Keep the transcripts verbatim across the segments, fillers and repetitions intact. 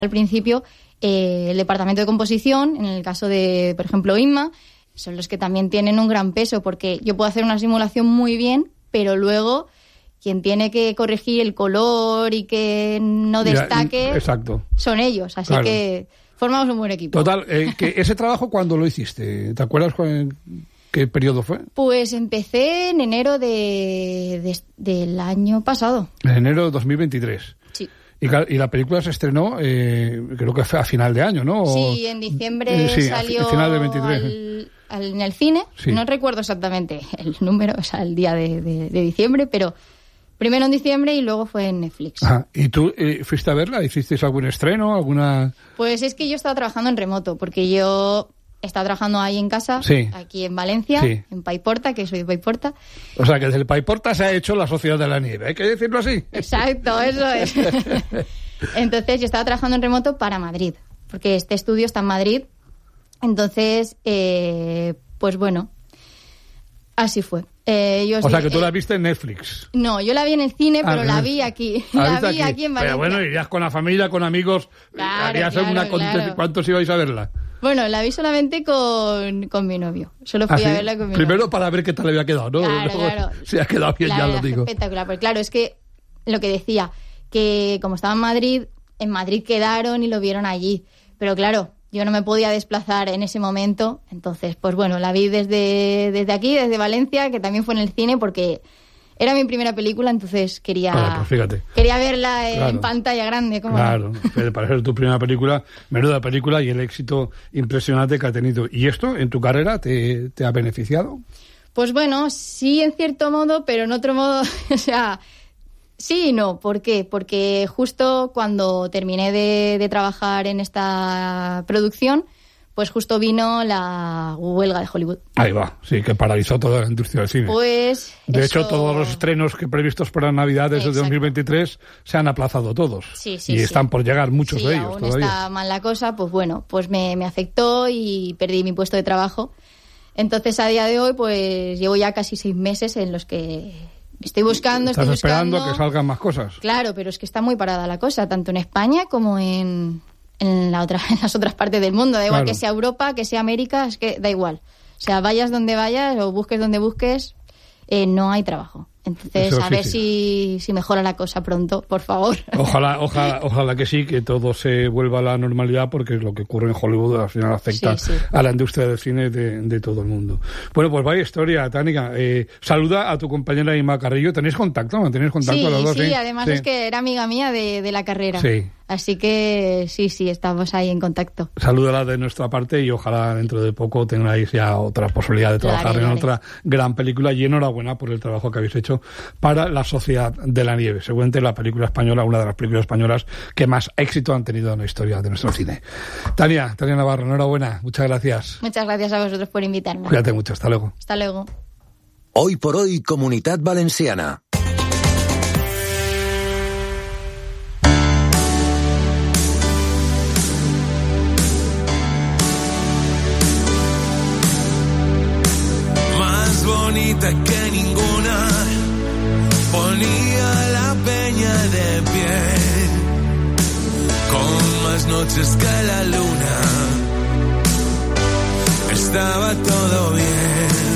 Al principio, eh, el departamento de composición, en el caso de, por ejemplo, Inma, son los que también tienen un gran peso, porque yo puedo hacer una simulación muy bien, pero luego quien tiene que corregir el color y que no destaque ya, exacto. son ellos, así claro. que formamos un buen equipo. Total, eh, que ese trabajo, ¿cuándo lo hiciste? ¿Te acuerdas cuál, qué periodo fue? Pues empecé en enero de, de, del año pasado. En enero de dos mil veintitrés. Sí. Y, y la película se estrenó, eh, creo que fue a final de año, ¿no? O, sí, en diciembre eh, sí, salió a final de veintitrés. Al, al, en el cine. Sí. No recuerdo exactamente el número, o sea, el día de, de, de diciembre, pero primero en diciembre y luego fue en Netflix. Ajá. ¿Y tú eh, fuiste a verla? ¿Hicisteis algún estreno? alguna? Pues es que yo estaba trabajando en remoto, porque yo estaba trabajando ahí en casa, sí. aquí en Valencia, sí. en Paiporta, que soy de Paiporta. O sea, que desde el Paiporta se ha hecho la Sociedad de la Nieve, hay que decirlo así. Exacto, eso es. Entonces yo estaba trabajando en remoto para Madrid, porque este estudio está en Madrid. Entonces, eh, pues bueno, así fue. Eh, yo o sea, sí, que tú eh, la viste en Netflix. No, yo la vi en el cine, pero ah, la vi aquí. La vi aquí? aquí en Valencia. Pero bueno, irías con la familia, con amigos, claro, harías claro, alguna claro. ¿Cuántos ibais a verla? Bueno, la vi solamente con, con mi novio. Solo fui ¿Ah, sí? a verla con mi Primero novio. Para ver qué tal le había quedado, ¿no? Claro, no, claro. Si ha quedado bien, la ya verdad, lo digo. Espectacular, porque claro, es que lo que decía, que como estaba en Madrid, en Madrid quedaron y lo vieron allí. Pero claro, yo no me podía desplazar en ese momento. Entonces, pues bueno, la vi desde, desde aquí, desde Valencia, que también fue en el cine, porque era mi primera película, entonces quería, ah, pues fíjate. quería verla en claro. pantalla grande. ¿Cómo claro, no? Para ser tu primera película, menuda película y el éxito impresionante que ha tenido. ¿Y esto en tu carrera te, te ha beneficiado? Pues bueno, sí en cierto modo, pero en otro modo, o sea, sí y no. ¿Por qué? Porque justo cuando terminé de, de trabajar en esta producción, pues justo vino la huelga de Hollywood. Ahí va, sí, que paralizó toda la industria del cine. Pues de eso... hecho, todos los estrenos que previstos para Navidades Exacto. de dos mil veintitrés se han aplazado todos. Sí, sí, y sí. están por llegar muchos sí, de ellos aún todavía. Está mal la cosa, pues bueno, pues me, me afectó y perdí mi puesto de trabajo. Entonces, a día de hoy, pues llevo ya casi seis meses en los que estoy buscando, Estás estoy buscando... esperando que salgan más cosas. Claro, pero es que está muy parada la cosa, tanto en España como en... En, la otra, en las otras partes del mundo, da igual claro. que sea Europa, que sea América, es que da igual. O sea, vayas donde vayas o busques donde busques, eh, no hay trabajo. Entonces, Eso a sí, ver sí. Si, si mejora la cosa pronto, por favor. Ojalá, ojalá, ojalá que sí, que todo se vuelva a la normalidad, porque lo que ocurre en Hollywood al final afecta sí, sí. a la industria del cine de, de todo el mundo. Bueno, pues vaya historia, Tánica. Eh, saluda a tu compañera Inma Carrillo. ¿Tenéis contacto? ¿Mantenéis contacto sí, los dos? Sí, sí, además sí. es que era amiga mía de, de la carrera. Sí. Así que sí, sí, estamos ahí en contacto. Salúdala de nuestra parte y ojalá dentro de poco tengáis ya otra posibilidad de trabajar en otra gran película, y enhorabuena por el trabajo que habéis hecho para La Sociedad de la Nieve. Seguramente la película española, una de las películas españolas que más éxito han tenido en la historia de nuestro cine. Tania, Tania Navarro, enhorabuena. Muchas gracias. Muchas gracias a vosotros por invitarme. Cuídate mucho. Hasta luego. Hasta luego. Hoy por hoy, Comunitat Valenciana. Bonita que ninguna, ponía la peña de pie, con más noches que la luna, estaba todo bien.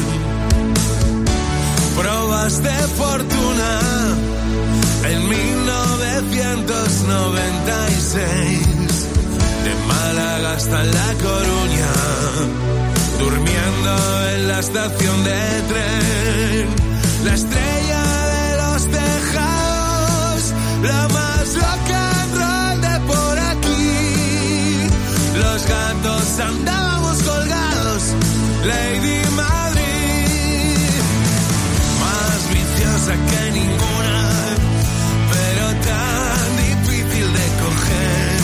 Pruebas de fortuna en mil novecientos noventa y seis, de Málaga hasta La Coruña, durmiendo en la estación de tren, la estrella de los tejados, la más rock and roll de por aquí. Los gatos andábamos colgados, Lady Madrid, más viciosa que ninguna, pero tan difícil de coger.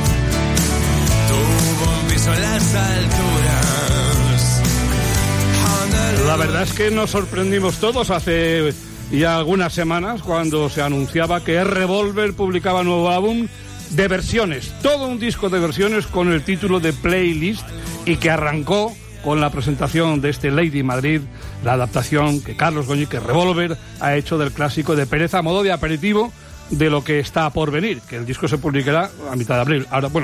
Tuvo un piso en las alturas. La verdad es que nos sorprendimos todos hace ya algunas semanas cuando se anunciaba que Revolver publicaba nuevo álbum de versiones, todo un disco de versiones con el título de Playlist, y que arrancó con la presentación de este Lady Madrid, la adaptación que Carlos Goñi, que Revolver ha hecho del clásico de Pereza a modo de aperitivo de lo que está por venir, que el disco se publicará a mitad de abril. Ahora, bueno,